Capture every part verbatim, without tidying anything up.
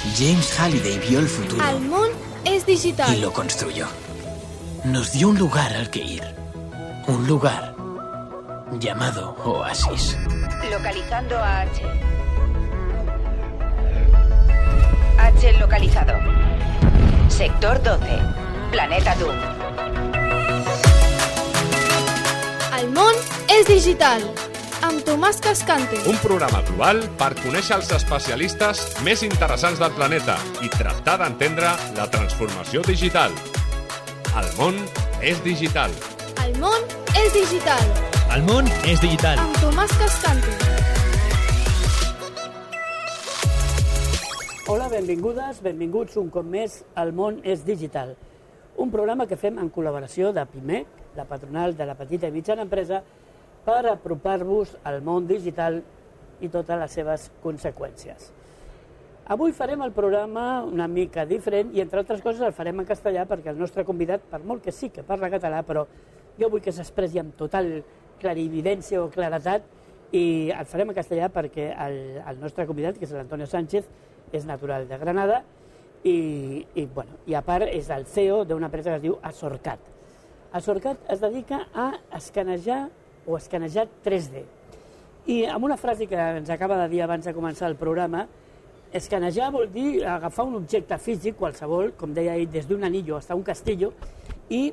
James Halliday vio el futuro. El món és digital. Y lo construyó. Nos dio un lugar al que ir. Un lugar llamado Oasis. Localizando a H. H localizado. Sector doce. Planeta Doom. El món és digital. Amb Tomàs Cascante. Un programa global per conèixer els especialistes més interessants del planeta i tractar d'entendre la transformació digital. El món és digital. El món és digital. El món és digital. Amb Tomàs Cascante. Hola, benvingudes, benvinguts un cop més al món és digital. Un programa que fem en col·laboració de PIMEC, la patronal de la petita i mitjana empresa, per apropar-vos al món digital i totes les seves conseqüències. Avui farem el programa una mica diferent i, entre altres coses, el farem en castellà perquè el nostre convidat, per molt que sí que parla català, però jo vull que s'expressi amb total clarividència o claretat i el farem en castellà perquè el, el nostre convidat, que és l'Antonio Sánchez, és natural de Granada i, i, bueno, i a part és el C E O d'una empresa que es diu Azorcat. Azorcat es dedica a escanejar o escanejat tres D. I amb una frase que ens acaba de dir abans de començar el programa, escanejar vol dir agafar un objecte físic, qualsevol, com deia ell, des d'un anillo fins a un castillo, i,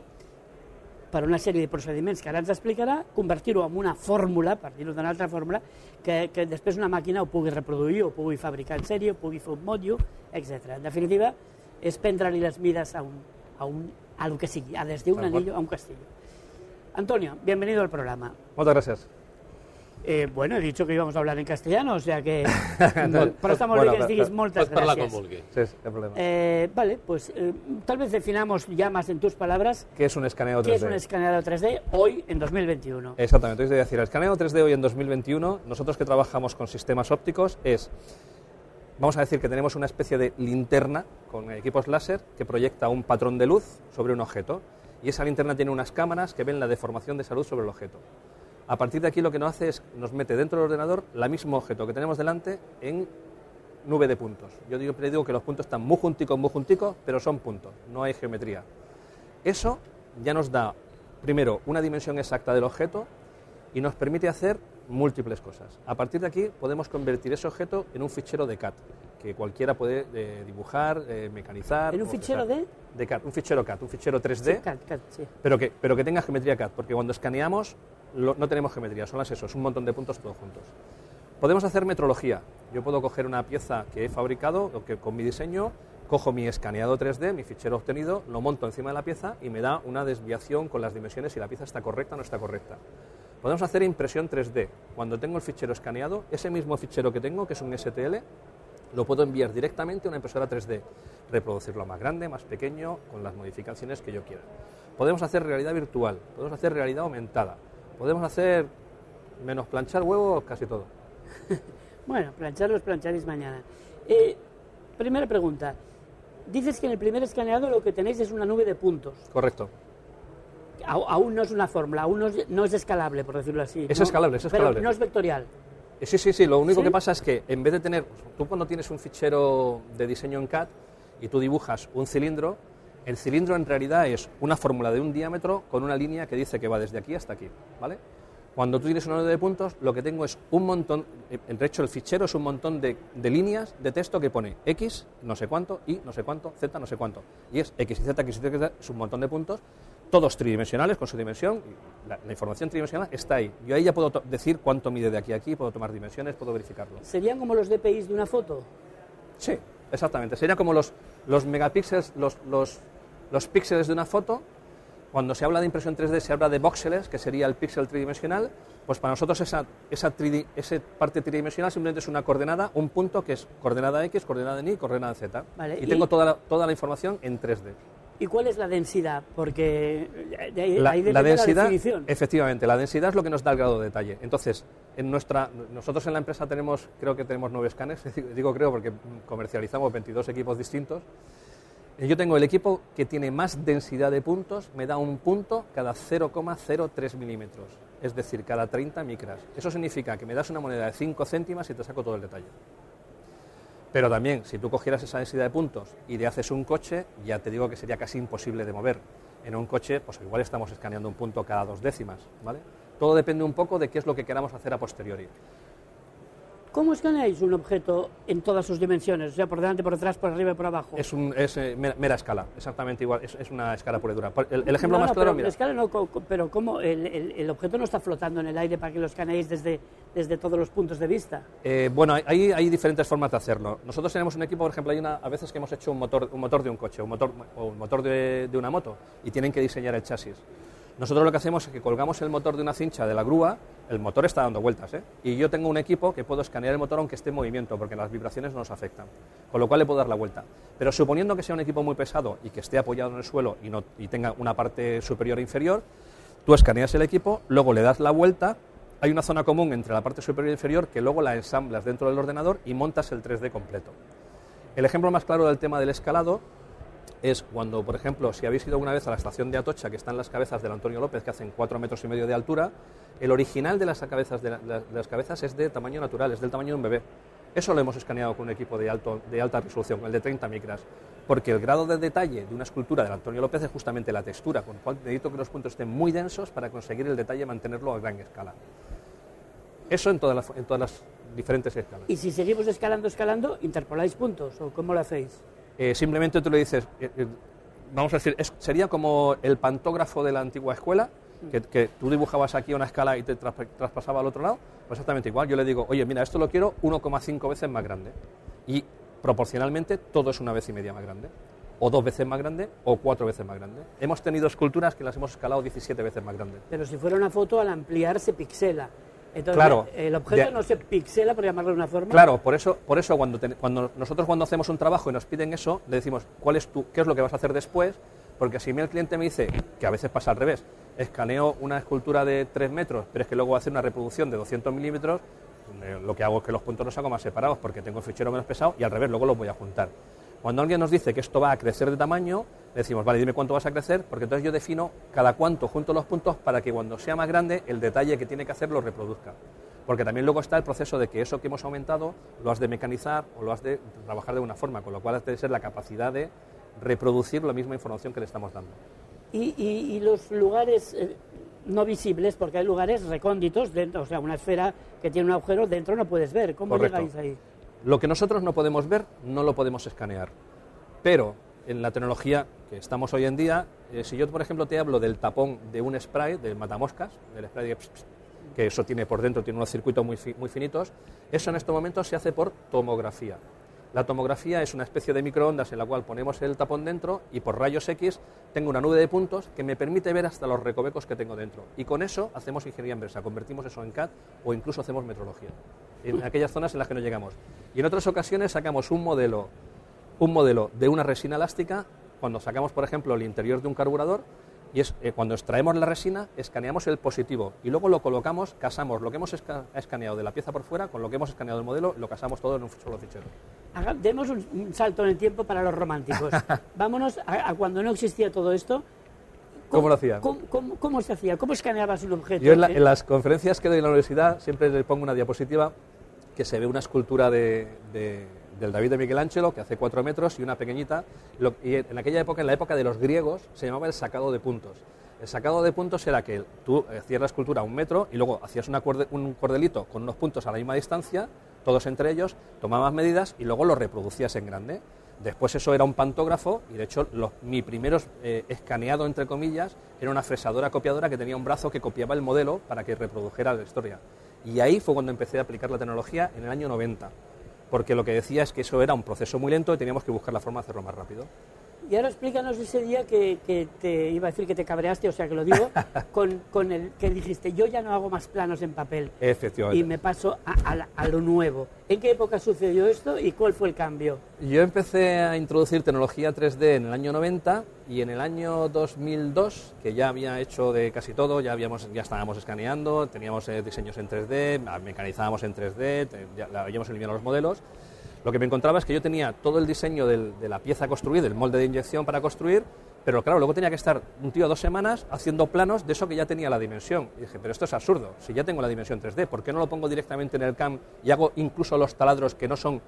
per una sèrie de procediments que ara ens explicarà, convertir-ho en una fórmula, per dir-ho d'una altra fórmula, que, que després una màquina ho pugui reproduir, o pugui fabricar en sèrie, o pugui fer un mòdio, etcètera. En definitiva, és prendre-li les mides a, un, a, un, a lo que sigui, a des d'un anillo a un castillo. Antonio, bienvenido al programa. Muchas gracias. Eh, bueno, he dicho que íbamos a hablar en castellano, o sea que... no, però està molt bueno, bé que ens diguis moltes Pots parlar gràcies. com vulgui. Sí, sí, no problema. Eh, vale, pues eh, tal vez definamos ya más en tus palabras ¿Qué es un escaneo qué tres es D? un escaneado tres D hoy en dos mil veintiuno. Exactamente, es decir, el escaneo tres D hoy en dos mil veintiuno, nosotros que trabajamos con sistemas ópticos, es, vamos a decir que tenemos una especie de linterna con equipos láser que proyecta un patrón de luz sobre un objeto. Y esa linterna tiene unas cámaras que ven la deformación de esa luz sobre el objeto. A partir de aquí lo que nos hace es, nos mete dentro del ordenador el mismo objeto que tenemos delante en nube de puntos. Yo siempre digo que los puntos están muy junticos, muy junticos, pero son puntos, no hay geometría. Eso ya nos da, primero, una dimensión exacta del objeto y nos permite hacer múltiples cosas. A partir de aquí podemos convertir ese objeto en un fichero de C A D, que cualquiera puede eh, dibujar, eh, mecanizar... ¿En un fichero de? De C A D, un fichero C A D, un fichero tres D, Sí, C A D, C A D, sí. pero, que, pero que tenga geometría C A D, porque cuando escaneamos lo, no tenemos geometría, son las eso, es un montón de puntos todos juntos. Podemos hacer metrología. Yo puedo coger una pieza que he fabricado, o que con mi diseño, cojo mi escaneado tres D, mi fichero obtenido, lo monto encima de la pieza y me da una desviación con las dimensiones si la pieza está correcta o no está correcta. Podemos hacer impresión tres D. Cuando tengo el fichero escaneado, ese mismo fichero que tengo, que es un S T L, lo puedo enviar directamente a una impresora tres D, reproducirlo más grande, más pequeño, con las modificaciones que yo quiera. Podemos hacer realidad virtual, podemos hacer realidad aumentada, podemos hacer, menos planchar huevos, casi todo. Bueno, plancharlos plancharéis mañana. Eh, primera pregunta. Dices que en el primer escaneado lo que tenéis es una nube de puntos. Correcto. A, aún no es una fórmula, aún no es, no es escalable, por decirlo así. Es ¿no? escalable, es escalable. Pero no es vectorial. Sí, sí, sí, lo único ¿Sí? que pasa es que en vez de tener, tú cuando tienes un fichero de diseño en C A D y tú dibujas un cilindro, el cilindro en realidad es una fórmula de un diámetro con una línea que dice que va desde aquí hasta aquí, ¿vale? Cuando tú tienes una nube de puntos, lo que tengo es un montón, de hecho el fichero es un montón de, de líneas de texto que pone X, no sé cuánto, Y, no sé cuánto, Z, no sé cuánto. Y es X y Z, X y Z, es un montón de puntos, todos tridimensionales con su dimensión, la, la información tridimensional está ahí. Yo ahí ya puedo decir cuánto mide de aquí a aquí, puedo tomar dimensiones, puedo verificarlo. ¿Serían como los D P Is de una foto? Sí, exactamente. Serían como los, los megapíxeles, los, los, los píxeles de una foto. Cuando se habla de impresión tres D se habla de voxeles, que sería el píxel tridimensional. Pues para nosotros esa, esa, tridi, esa parte tridimensional simplemente es una coordenada, un punto que es coordenada X, coordenada Y, coordenada Z. Vale, y, y tengo toda la, toda la información en tres D. ¿Y cuál es la densidad? Porque ahí La, depende la densidad, la definición. efectivamente, la densidad es lo que nos da el grado de detalle. Entonces, en nuestra, nosotros en la empresa tenemos, creo que tenemos nueve escáneres, digo creo porque comercializamos veintidós equipos distintos. Yo tengo el equipo que tiene más densidad de puntos, me da un punto cada cero coma cero tres milímetros, es decir, cada treinta micras. Eso significa que me das una moneda de cinco céntimas y te saco todo el detalle. Pero también, si tú cogieras esa densidad de puntos y le haces un coche, ya te digo que sería casi imposible de mover. En un coche, pues igual estamos escaneando un punto cada dos décimas, ¿vale? Todo depende un poco de qué es lo que queramos hacer a posteriori. ¿Cómo escaneáis un objeto en todas sus dimensiones? O sea, por delante, por detrás, por arriba y por abajo. Es, un, es eh, mera, mera escala, exactamente igual, es, es una escala pura y dura. El, el ejemplo no, más no, claro, pero, mira... Escala no, pero ¿cómo? El, el, el objeto no está flotando en el aire para que lo escaneéis desde, desde todos los puntos de vista. Eh, bueno, hay, hay diferentes formas de hacerlo. Nosotros tenemos un equipo, por ejemplo, hay una, a veces que hemos hecho un motor, un motor de un coche un motor, o un motor de, de una moto y tienen que diseñar el chasis. Nosotros lo que hacemos es que colgamos el motor de una cincha de la grúa, el motor está dando vueltas, ¿eh? Y yo tengo un equipo que puedo escanear el motor aunque esté en movimiento, porque las vibraciones no nos afectan, con lo cual le puedo dar la vuelta. Pero suponiendo que sea un equipo muy pesado y que esté apoyado en el suelo y, no, y tenga una parte superior e inferior, tú escaneas el equipo, luego le das la vuelta, hay una zona común entre la parte superior e inferior que luego la ensamblas dentro del ordenador y montas el tres D completo. El ejemplo más claro del tema del escalado es cuando, por ejemplo, si habéis ido alguna vez a la estación de Atocha, que están las cabezas del Antonio López, que hacen cuatro metros y medio de altura, el original de las cabezas, de, la, de las cabezas es de tamaño natural, es del tamaño de un bebé. Eso lo hemos escaneado con un equipo de, alto, de alta resolución, el de treinta micras, porque el grado de detalle de una escultura del Antonio López es justamente la textura, con lo cual necesito que los puntos estén muy densos para conseguir el detalle y mantenerlo a gran escala. Eso en todas las, en todas las diferentes escalas. Y si seguimos escalando, escalando, ¿interpoláis puntos o cómo lo hacéis? Eh, simplemente tú le dices, eh, eh, vamos a decir, es, sería como el pantógrafo de la antigua escuela, que, que tú dibujabas aquí una escala y te tra traspasaba al otro lado, pues exactamente igual. Yo le digo, oye, mira, esto lo quiero uno coma cinco veces más grande. Y proporcionalmente todo es una vez y media más grande, o dos veces más grande, o cuatro veces más grande. Hemos tenido esculturas que las hemos escalado diecisiete veces más grandes. Pero si fuera una foto, al ampliar se pixela. Entonces, claro, el objeto de, no se pixela, por llamarlo de una forma. Claro, por eso, por eso cuando, te, cuando nosotros cuando hacemos un trabajo y nos piden eso, le decimos cuál es tu, qué es lo que vas a hacer después, porque si el cliente me dice, que a veces pasa al revés, escaneo una escultura de tres metros, pero es que luego voy a hacer una reproducción de doscientos milímetros, lo que hago es que los puntos los hago más separados porque tengo el fichero menos pesado y al revés, luego los voy a juntar. Cuando alguien nos dice que esto va a crecer de tamaño, le decimos, vale, dime cuánto vas a crecer, porque entonces yo defino cada cuánto junto los puntos para que cuando sea más grande el detalle que tiene que hacer lo reproduzca. Porque también luego está el proceso de que eso que hemos aumentado lo has de mecanizar o lo has de trabajar de una forma, con lo cual has de ser la capacidad de reproducir la misma información que le estamos dando. Y, y, y los lugares eh, no visibles, porque hay lugares recónditos, dentro, o sea, una esfera que tiene un agujero, dentro no puedes ver. ¿Cómo Correcto. llegáis ahí? Lo que nosotros no podemos ver, no lo podemos escanear. Pero en la tecnología que estamos hoy en día, eh, si yo, por ejemplo, te hablo del tapón de un spray, del matamoscas, del spray de... que eso tiene por dentro, tiene unos circuitos muy, fi, muy finitos, eso en estos momentos se hace por tomografía. La tomografía es una especie de microondas en la cual ponemos el tapón dentro y por rayos X tengo una nube de puntos que me permite ver hasta los recovecos que tengo dentro. Y con eso hacemos ingeniería inversa, convertimos eso en C A D o incluso hacemos metrología, en aquellas zonas en las que no llegamos. Y en otras ocasiones sacamos un modelo, un modelo de una resina elástica, cuando sacamos, por ejemplo, el interior de un carburador, y es eh, cuando extraemos la resina, escaneamos el positivo y luego lo colocamos, casamos lo que hemos esca escaneado de la pieza por fuera con lo que hemos escaneado del modelo, lo casamos todo en un solo fichero. Haga, demos un, un salto en el tiempo para los románticos. Vámonos a, a cuando no existía todo esto. ¿Cómo, ¿Cómo lo hacía? ¿Cómo, cómo, ¿Cómo se hacía? ¿Cómo escaneabas un objeto? Yo en, la, en las conferencias que doy en la universidad siempre le pongo una diapositiva que se ve una escultura de... de del David de Miguel Ángelo, que hace cuatro metros y una pequeñita, lo, y en aquella época, en la época de los griegos, se llamaba el sacado de puntos. El sacado de puntos era que tú hacías la escultura a un metro y luego hacías una corde, un cordelito con unos puntos a la misma distancia, todos entre ellos, tomabas medidas y luego lo reproducías en grande. Después eso era un pantógrafo y de hecho los, mi primeros eh, escaneado, entre comillas, era una fresadora copiadora que tenía un brazo que copiaba el modelo para que reprodujera la historia. Y ahí fue cuando empecé a aplicar la tecnología en el año noventa. Porque lo que decía es que eso era un proceso muy lento y teníamos que buscar la forma de hacerlo más rápido. Y ahora explícanos ese día que, que te iba a decir que te cabreaste, o sea que lo digo, con, con el que dijiste, yo ya no hago más planos en papel. Efectivamente. Y me paso a, a, a lo nuevo. ¿En qué época sucedió esto y cuál fue el cambio? Yo empecé a introducir tecnología tres D en el año noventa y en el año dos mil dos, que ya había hecho de casi todo, ya, habíamos, ya estábamos escaneando, teníamos eh, diseños en tres D, mecanizábamos en tres D, te, ya habíamos eliminado los modelos. Lo que me encontraba es que yo tenía todo el diseño del, de la pieza construida, el molde de inyección para construir, pero claro, luego tenía que estar un tío dos semanas haciendo planos de eso que ya tenía la dimensión. Y dije, pero esto es absurdo, si ya tengo la dimensión tres D, ¿por qué no lo pongo directamente en el C A M y hago incluso los taladros que no son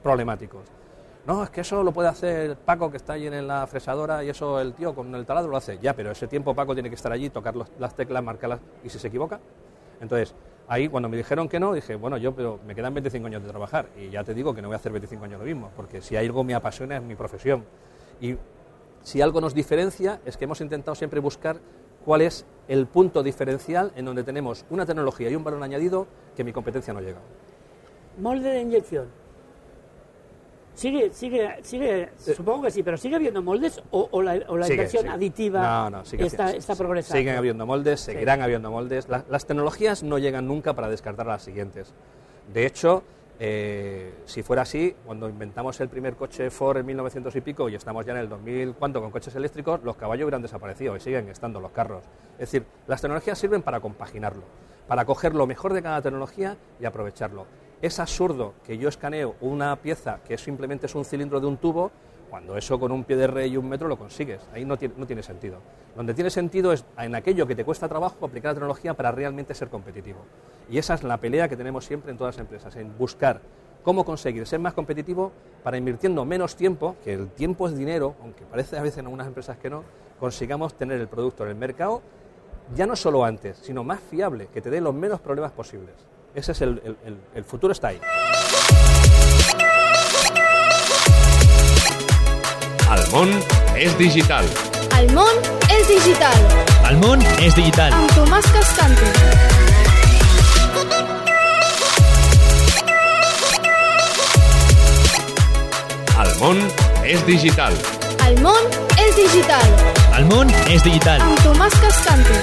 problemáticos. No, es que eso lo puede hacer Paco, que está allí en la fresadora, y eso el tío con el taladro lo hace. Ya, pero ese tiempo Paco tiene que estar allí, tocar los, las teclas, marcarlas, y si se equivoca. Entonces, ahí cuando me dijeron que no, dije, bueno, yo pero me quedan veinticinco años de trabajar, y ya te digo que no voy a hacer veinticinco años lo mismo, porque si algo me apasiona es mi profesión. Y si algo nos diferencia es que hemos intentado siempre buscar cuál es el punto diferencial en donde tenemos una tecnología y un valor añadido que mi competencia no llega. Molde de inyección. Sigue, sigue, sigue, eh, supongo que sí, pero ¿sigue habiendo moldes o, o la, o la sigue, inversión sigue. aditiva no, no, sigue, está, sigue, está progresando? Siguen habiendo moldes, sí. seguirán habiendo moldes. La, las tecnologías no llegan nunca para descartar a las siguientes. De hecho, eh, si fuera así, cuando inventamos el primer coche Ford en mil novecientos y pico y estamos ya en el dos mil, ¿cuánto? Con coches eléctricos, los caballos hubieran desaparecido y siguen estando los carros. Es decir, las tecnologías sirven para compaginarlo, para coger lo mejor de cada tecnología y aprovecharlo. Es absurdo que yo escaneo una pieza que simplemente es un cilindro de un tubo, cuando eso con un pie de rey y un metro lo consigues. Ahí no tiene, no tiene sentido. Donde tiene sentido es en aquello que te cuesta trabajo aplicar la tecnología para realmente ser competitivo. Y esa es la pelea que tenemos siempre en todas las empresas, en buscar cómo conseguir ser más competitivo para, invirtiendo menos tiempo, que el tiempo es dinero, aunque parece a veces en algunas empresas que no, consigamos tener el producto en el mercado, ya no solo antes, sino más fiable, que te dé los menos problemas posibles. Ese es el, el, el, el futuro está ahí. Almón es digital. Almón es digital. Almón es digital. Amb Tomàs Cascante. Almón es digital. Almón es digital. Almón es digital. Amb Tomàs Cascante.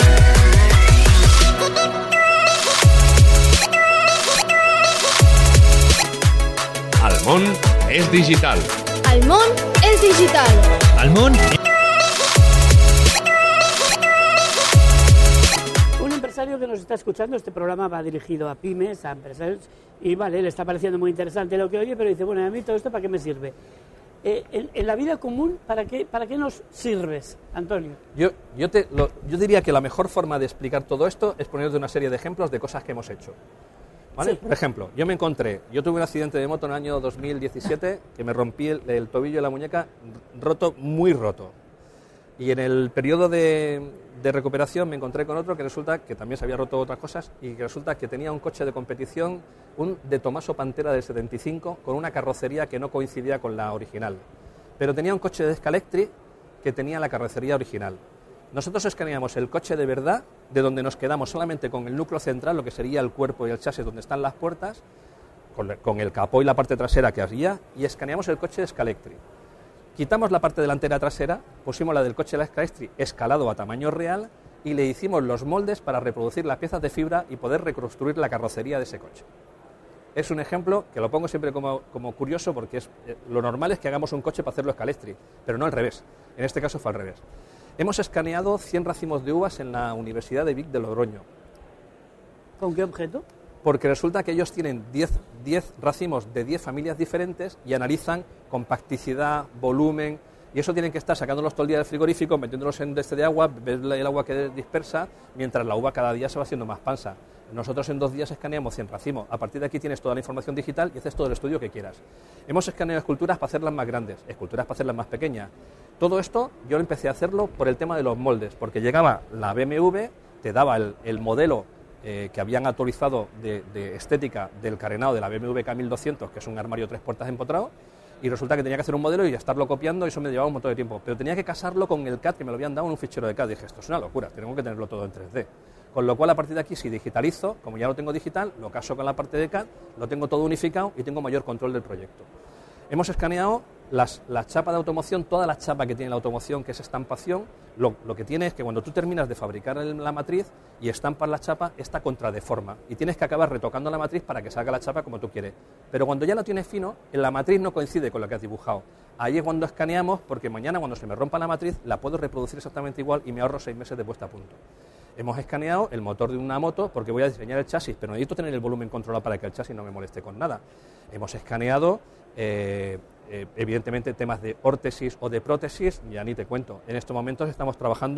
Almón es digital. Almón es digital. Almón es... Un empresario que nos está escuchando, este programa va dirigido a pymes, a empresarios, y vale, le está pareciendo muy interesante lo que oye, pero dice, bueno, a mí todo esto ¿para qué me sirve? Eh, en, en la vida común, ¿para qué, ¿para qué nos sirves, Antonio? Yo, yo, te, lo, yo diría que la mejor forma de explicar todo esto es poniendo una serie de ejemplos de cosas que hemos hecho. ¿Vale? Sí. Por ejemplo, yo me encontré, yo tuve un accidente de moto en el año dos mil diecisiete que me rompí el, el tobillo y la muñeca roto, muy roto. Y en el periodo de, de recuperación me encontré con otro que resulta que también se había roto otras cosas y que resulta que tenía un coche de competición, un de Tommaso Pantera del setenta y cinco, con una carrocería que no coincidía con la original. Pero tenía un coche de Scalectri que tenía la carrocería original. Nosotros escaneamos el coche de verdad, de donde nos quedamos solamente con el núcleo central, lo que sería el cuerpo y el chasis donde están las puertas, con, con el capó y la parte trasera que había, y escaneamos el coche de Scalectri. Quitamos la parte delantera trasera, pusimos la del coche de la Scalectri escalado a tamaño real y le hicimos los moldes para reproducir las piezas de fibra y poder reconstruir la carrocería de ese coche. Es un ejemplo que lo pongo siempre como, como curioso porque es, eh, lo normal es que hagamos un coche para hacerlo Scalectri, pero no al revés. En este caso fue al revés. Hemos escaneado cien racimos de uvas en la Universidad de Vic de Logroño. ¿Con qué objeto? Porque resulta que ellos tienen diez racimos de diez familias diferentes y analizan compacticidad, volumen, y eso tienen que estar sacándolos todo el día del frigorífico, metiéndolos en este de agua, ver el agua que dispersa, mientras la uva cada día se va haciendo más pansa. Nosotros en dos días escaneamos cien racimos. A partir de aquí tienes toda la información digital y haces todo el estudio que quieras. Hemos escaneado esculturas para hacerlas más grandes, esculturas para hacerlas más pequeñas. Todo esto yo empecé a hacerlo por el tema de los moldes, porque llegaba la B M W, te daba el, el modelo eh, que habían actualizado de, de estética del carenado de la B M W K mil doscientos, que es un armario tres puertas empotrado, y resulta que tenía que hacer un modelo y estarlo copiando, y eso me llevaba un montón de tiempo. Pero tenía que casarlo con el C A D que me lo habían dado en un fichero de C A D. Dije, esto es una locura, tengo que tenerlo todo en tres D. Con lo cual, a partir de aquí, si digitalizo, como ya lo tengo digital, lo caso con la parte de C A D, lo tengo todo unificado y tengo mayor control del proyecto. Hemos escaneado las, la chapa de automoción, toda la chapa que tiene la automoción, que es estampación. Lo, lo que tiene es que cuando tú terminas de fabricar el, la matriz y estampas la chapa, esta contradeforma. Y tienes que acabar retocando la matriz para que salga la chapa como tú quieres. Pero cuando ya lo tienes fino, en la matriz no coincide con lo que has dibujado. Ahí es cuando escaneamos, porque mañana cuando se me rompa la matriz, la puedo reproducir exactamente igual y me ahorro seis meses de puesta a punto. Hemos escaneado el motor de una moto porque voy a diseñar el chasis, pero necesito tener el volumen controlado para que el chasis no me moleste con nada. Hemos escaneado, eh, eh, evidentemente, temas de órtesis o de prótesis, ya ni te cuento. En estos momentos estamos trabajando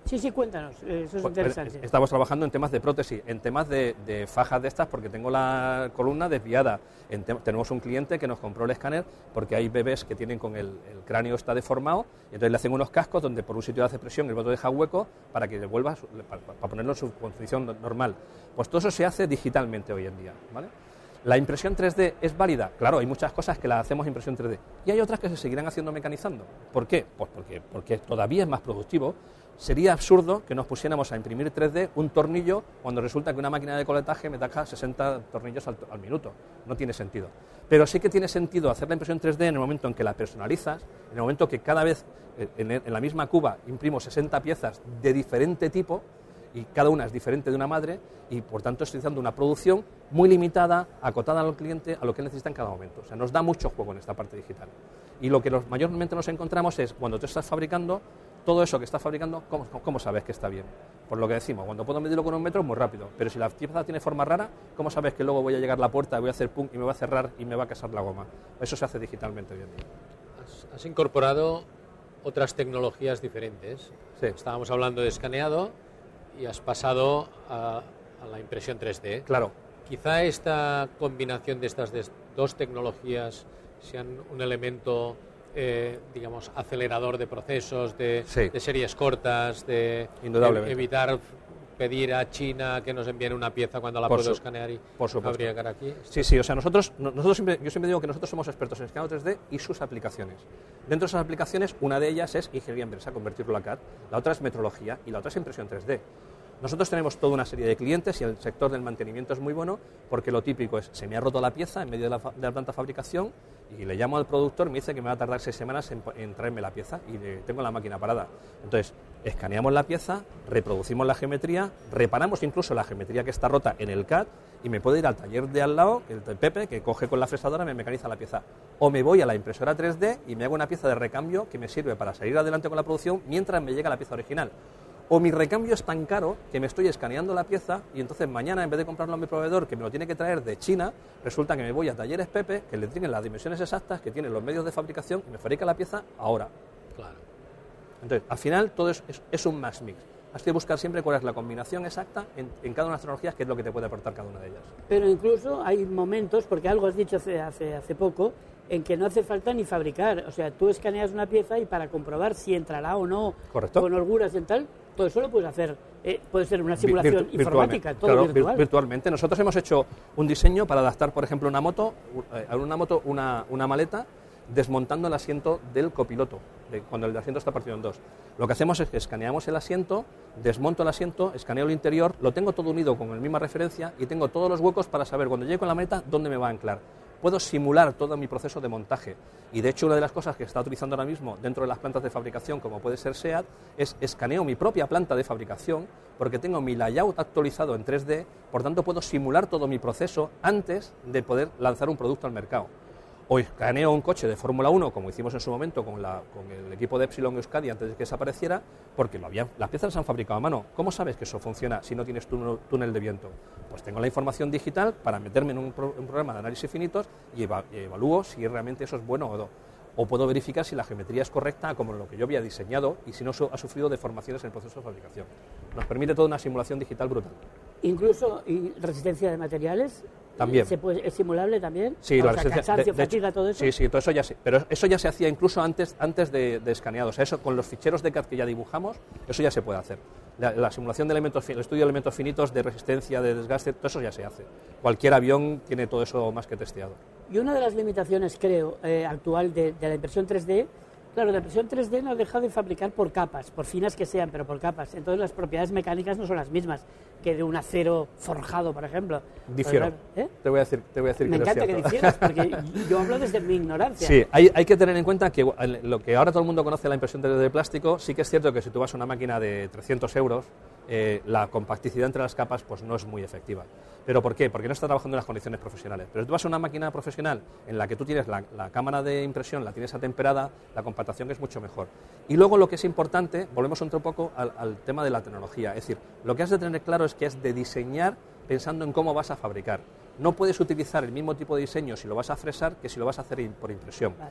Sí, sí, cuéntanos, eso es Pues, interesante. Estamos trabajando en temas de prótesis, en temas de, de fajas de estas, porque tengo la columna desviada. En te, tenemos un cliente que nos compró el escáner porque hay bebés que tienen con el, el cráneo está deformado, y entonces le hacen unos cascos donde por un sitio hace presión y el otro deja hueco para que devuelva, para, para ponerlo en su condición normal. Pues todo eso se hace digitalmente hoy en día, ¿vale? ¿La impresión tres D es válida? Claro, hay muchas cosas que las hacemos impresión tres D. Y hay otras que se seguirán haciendo mecanizando. ¿Por qué? Pues porque, porque todavía es más productivo. Sería absurdo que nos pusiéramos a imprimir tres D un tornillo cuando resulta que una máquina de coletaje me taja sesenta tornillos al, al minuto. No tiene sentido. Pero sí que tiene sentido hacer la impresión tres D en el momento en que la personalizas, en el momento que cada vez en, en la misma cuba imprimo sesenta piezas de diferente tipo, y cada una es diferente de una madre, y por tanto estoy haciendo una producción muy limitada, acotada al cliente, a lo que él necesita en cada momento. O sea, nos da mucho juego en esta parte digital. Y lo que nos, mayormente nos encontramos es, cuando tú estás fabricando, todo eso que estás fabricando, ¿cómo, ¿cómo sabes que está bien? Por lo que decimos, cuando puedo medirlo con un metro es muy rápido, pero si la pieza tiene forma rara, ¿cómo sabes que luego voy a llegar a la puerta, voy a hacer pum y me va a cerrar y me va a casar la goma? Eso se hace digitalmente hoy en día. Has, has incorporado otras tecnologías diferentes. Sí. Estábamos hablando de escaneado y has pasado a, a la impresión tres D. Claro. Quizá esta combinación de estas de dos tecnologías sean un elemento, eh, digamos, acelerador de procesos, de, sí. de series cortas, de Indudablemente. E- evitar pedir a China que nos envíen una pieza cuando la Por puedo su, escanear y por fabricar aquí. Sí, sí, o sea, nosotros, nosotros siempre, yo siempre digo que nosotros somos expertos en escaneo tres D y sus aplicaciones. Dentro de esas aplicaciones, una de ellas es ingeniería inversa, convertirlo a C A D, la otra es metrología y la otra es impresión tres D. Nosotros tenemos toda una serie de clientes y el sector del mantenimiento es muy bueno porque lo típico es, se me ha roto la pieza en medio de la, de la planta de fabricación y le llamo al productor, me dice que me va a tardar seis semanas en, en traerme la pieza y le, tengo la máquina parada. Entonces, escaneamos la pieza, reproducimos la geometría, reparamos incluso la geometría que está rota en el C A D y me puedo ir al taller de al lado, el Pepe, que coge con la fresadora y me mecaniza la pieza. O me voy a la impresora tres D y me hago una pieza de recambio que me sirve para salir adelante con la producción mientras me llega la pieza original. O mi recambio es tan caro que me estoy escaneando la pieza y entonces mañana, en vez de comprarlo a mi proveedor que me lo tiene que traer de China, resulta que me voy a Talleres Pepe, que le tienen las dimensiones exactas, que tienen los medios de fabricación y me fabrica la pieza ahora. Claro. Entonces, al final todo es, es, es un max mix. Has que buscar siempre cuál es la combinación exacta en, en cada una de las tecnologías, que es lo que te puede aportar cada una de ellas. Pero incluso hay momentos, porque algo has dicho hace, hace, hace poco, en que no hace falta ni fabricar. O sea, tú escaneas una pieza y para comprobar si entrará o no, correcto, con holguras y tal, todo eso lo puedes hacer. Eh, puede ser una simulación Virtu- informática, todo claro, virtual. virtualmente. Nosotros hemos hecho un diseño para adaptar, por ejemplo, una moto, a una moto, una, una maleta, desmontando el asiento del copiloto, de cuando el asiento está partido en dos. Lo que hacemos es que escaneamos el asiento, desmonto el asiento, escaneo el interior, lo tengo todo unido con la misma referencia y tengo todos los huecos para saber cuando llegue con la maleta dónde me va a anclar. Puedo simular todo mi proceso de montaje y de hecho una de las cosas que está utilizando ahora mismo dentro de las plantas de fabricación, como puede ser SEAT, es escaneo mi propia planta de fabricación porque tengo mi layout actualizado en tres D, por tanto puedo simular todo mi proceso antes de poder lanzar un producto al mercado. O escaneo un coche de Fórmula uno, como hicimos en su momento con, la, con el equipo de Epsilon Euskadi antes de que desapareciera, porque lo habían, las piezas las han fabricado a mano. ¿Cómo sabes que eso funciona si no tienes túnel, túnel de viento? Pues tengo la información digital para meterme en un, pro, un programa de análisis finitos y, eva, y evalúo si realmente eso es bueno o no. O puedo verificar si la geometría es correcta como lo que yo había diseñado y si no ha sufrido deformaciones en el proceso de fabricación. Nos permite toda una simulación digital brutal. Incluso y resistencia de materiales. También. ¿Se puede, ¿Es simulable también? Sí, o la sea, resistencia, cansancio, de, de fatiga, hecho, todo eso. Sí, sí, todo eso ya sí. Pero eso ya se hacía incluso antes, antes de, de escaneado. O sea, eso con los ficheros de C A D que ya dibujamos, eso ya se puede hacer. La, la simulación de elementos, el estudio de elementos finitos, de resistencia, de desgaste, todo eso ya se hace. Cualquier avión tiene todo eso más que testeado. Y una de las limitaciones, creo, eh, actual de, de la impresión tres D, claro, la impresión tres D no ha dejado de fabricar por capas, por finas que sean, pero por capas. Entonces las propiedades mecánicas no son las mismas que de un acero forjado, por ejemplo. Difiero. ¿Eh? Te voy a decir, te voy a decir Me que encanta no es que difieras, porque yo hablo desde mi ignorancia. Sí, hay, hay que tener en cuenta que lo que ahora todo el mundo conoce la impresión tres D de plástico, sí que es cierto que si tú vas a una máquina de trescientos euros, eh, la compacticidad entre las capas pues no es muy efectiva. ¿Pero por qué? Porque no está trabajando en las condiciones profesionales. Pero si tú vas a una máquina profesional en la que tú tienes la, la cámara de impresión, la tienes atemperada, la compactación es mucho mejor. Y luego lo que es importante, volvemos un poco al, al tema de la tecnología. Es decir, lo que has de tener claro es que has de diseñar pensando en cómo vas a fabricar. No puedes utilizar el mismo tipo de diseño si lo vas a fresar que si lo vas a hacer por impresión. Vale.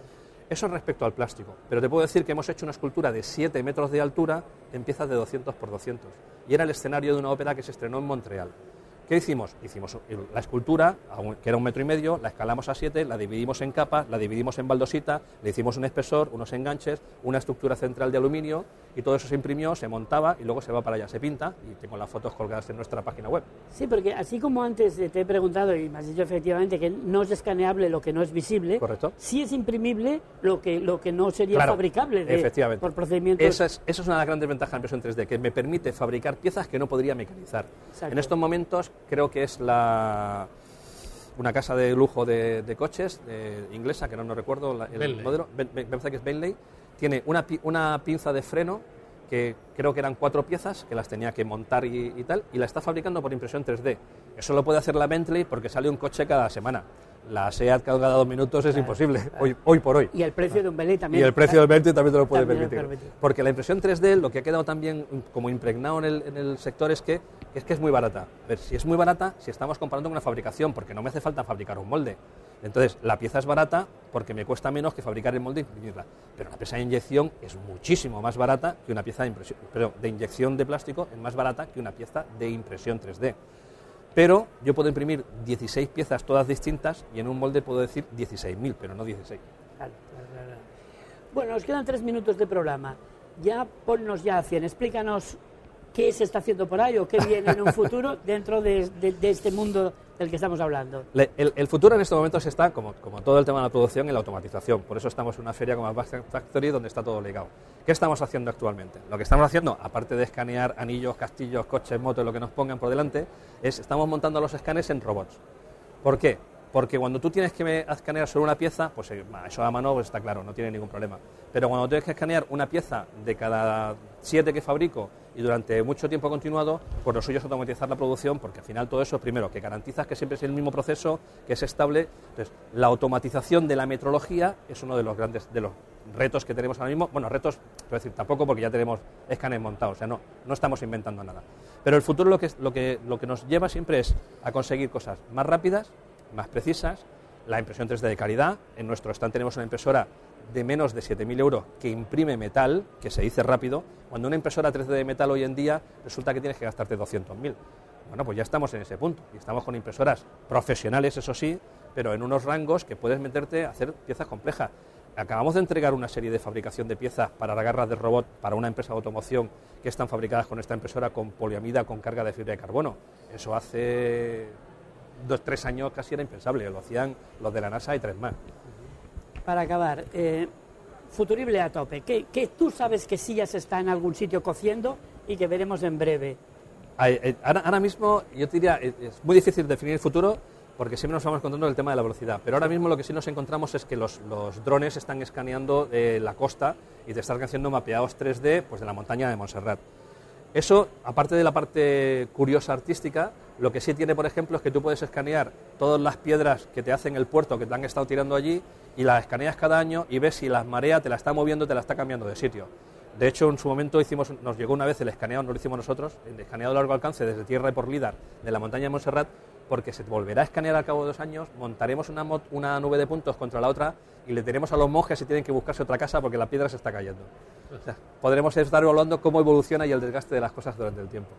Eso respecto al plástico. Pero te puedo decir que hemos hecho una escultura de siete metros de altura en piezas de doscientos por doscientos. Y era el escenario de una ópera que se estrenó en Montreal. ¿Qué hicimos? Hicimos la escultura, que era un metro y medio, la escalamos a siete, la dividimos en capas, la dividimos en baldosita, le hicimos un espesor, unos enganches, una estructura central de aluminio y todo eso se imprimió, se montaba y luego se va para allá, se pinta y tengo las fotos colgadas en nuestra página web. Sí, porque así como antes te he preguntado y me has dicho efectivamente que no es escaneable lo que no es visible, correcto, sí es imprimible lo que, lo que no sería claro, fabricable de, efectivamente. por procedimientos. Esa es, esa es una de las grandes ventajas de la impresión tres D, que me permite fabricar piezas que no podría mecanizar. Exacto. En estos momentos creo que es la... una casa de lujo de, de coches de, inglesa, que no, no recuerdo la, el Bentley. modelo, me, me parece que es Bentley, tiene una, una pinza de freno que creo que eran cuatro piezas, que las tenía que montar y, y tal, y la está fabricando por impresión tres D. Eso lo puede hacer la Bentley porque sale un coche cada semana. La SEAT cada dos minutos es claro, imposible, claro. Hoy, hoy por hoy. Y el precio de un Bentley también. Y el precio del Bentley también te lo puede también permitir. lo permite. Porque la impresión tres D, lo que ha quedado también como impregnado en el, en el sector es que, es que es muy barata. A ver, si es muy barata, si estamos comparando con una fabricación, porque no me hace falta fabricar un molde. Entonces, la pieza es barata porque me cuesta menos que fabricar el molde e imprimirla. Pero la pieza de inyección es muchísimo más barata que una pieza de impresión, pero de inyección de plástico es más barata que una pieza de impresión tres D. Pero yo puedo imprimir dieciséis piezas todas distintas y en un molde puedo decir dieciséis mil, pero no dieciséis. Claro, claro, claro. Bueno, nos quedan tres minutos de programa. Ya ponnos ya a cien. Explícanos qué se está haciendo por ahí o qué viene en un futuro dentro de, de, de este mundo del que estamos hablando. Le, el, el futuro en estos momentos está, como, como todo el tema de la producción, en la automatización. Por eso estamos en una feria como Advanced Factory donde está todo ligado. ¿Qué estamos haciendo actualmente? Lo que estamos haciendo, aparte de escanear anillos, castillos, coches, motos, lo que nos pongan por delante, es estamos montando los escáneres en robots. ¿Por qué? Porque cuando tú tienes que escanear solo una pieza, pues eso a mano pues está claro, no tiene ningún problema. Pero cuando tienes que escanear una pieza de cada siete que fabrico y durante mucho tiempo continuado, pues lo suyo es automatizar la producción, porque al final todo eso, primero, que garantizas que siempre es el mismo proceso, que es estable. Entonces, la automatización de la metrología es uno de los grandes de los retos que tenemos ahora mismo. Bueno, retos, quiero decir, tampoco porque ya tenemos escáneres montados, o sea, no, no estamos inventando nada. Pero el futuro lo que, lo que, lo que nos lleva siempre es a conseguir cosas más rápidas, más precisas, la impresión tres D de calidad. En nuestro stand tenemos una impresora de menos de siete mil euros que imprime metal, que se dice rápido. Cuando una impresora tres D de metal hoy en día resulta que tienes que gastarte doscientos mil. Bueno, pues ya estamos en ese punto. Y estamos con impresoras profesionales, eso sí, pero en unos rangos que puedes meterte a hacer piezas complejas. Acabamos de entregar una serie de fabricación de piezas para las garras de robot para una empresa de automoción que están fabricadas con esta impresora con poliamida con carga de fibra de carbono. Eso hace dos, tres años casi era impensable, lo hacían los de la NASA y tres más. Para acabar, eh, futurible a tope, que, que tú sabes que sí ya se está en algún sitio cociendo y que veremos en breve. Ahora, ahora mismo, yo te diría, es muy difícil definir el futuro porque siempre nos vamos encontrando el tema de la velocidad, pero ahora mismo lo que sí nos encontramos es que los, los drones están escaneando eh, la costa y te están haciendo mapeados tres D pues, de la montaña de Montserrat. Eso, aparte de la parte curiosa artística, lo que sí tiene, por ejemplo, es que tú puedes escanear todas las piedras que te hacen el puerto, que te han estado tirando allí, y las escaneas cada año y ves si la marea te la está moviendo, te la está cambiando de sitio. De hecho, en su momento hicimos, nos llegó una vez el escaneado, no lo hicimos nosotros, el escaneado de largo alcance desde tierra y por lidar de la montaña de Montserrat, porque se volverá a escanear al cabo de dos años, montaremos una, una nube de puntos contra la otra y le diremos a los monjes si tienen que buscarse otra casa porque la piedra se está cayendo. O sea, podremos estar evaluando cómo evoluciona y el desgaste de las cosas durante el tiempo.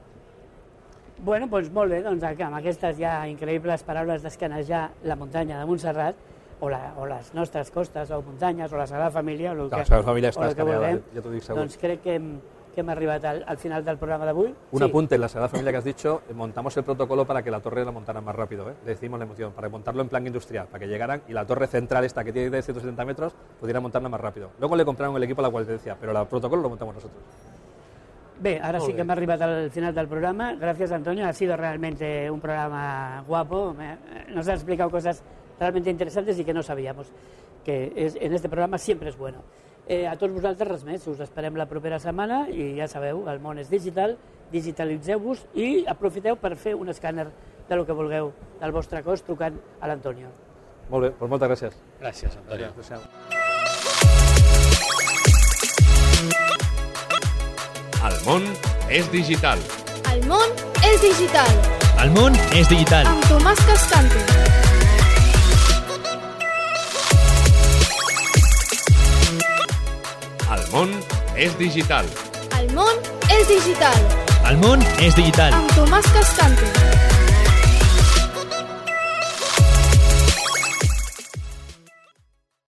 Bueno, doncs molt bé, doncs amb aquestes ja increïbles paraules d'escanejar la muntanya de Montserrat, o, la, o les nostres costes o muntanyes, o la Sagrada Família, o el que, la Sagrada Família està o el que vulguem, ja t'ho dic segur. doncs crec que hem, que hem arribat al, al final del programa d'avui. Un sí. apunte, en la Sagrada Familia que has dicho, montamos el protocolo para que la torre la montaran más rápido, ¿eh? Le decimos la emoción, para montarlo en plan industrial, para que llegaran y la torre central esta que tiene de ciento setenta metros, pudiera montarla más rápido. Luego le compraron el equipo a la Guardia, pero el protocolo lo montamos nosotros. Bé, ara sí que hem arribat al final del programa. Gracias, Antonio. Ha sido realmente un programa guapo. Nos ha explicado cosas realmente interesantes y que no sabíamos, que es, en este programa siempre es bueno. Eh, a tots vosaltres res més, us esperem la propera setmana i ja sabeu, el món és digital, digitalitzeu-vos i aprofiteu per fer un escàner de lo que vulgueu del vostre cos trucant a l'Antonio. Molt bé, doncs moltes gràcies. Gràcies, Antonio. Gràcies. El món és digital. El món és digital. El món és digital. Amb Tomàs Cascante. món és digital. El món és digital. El món és digital. Amb Tomàs Cascante.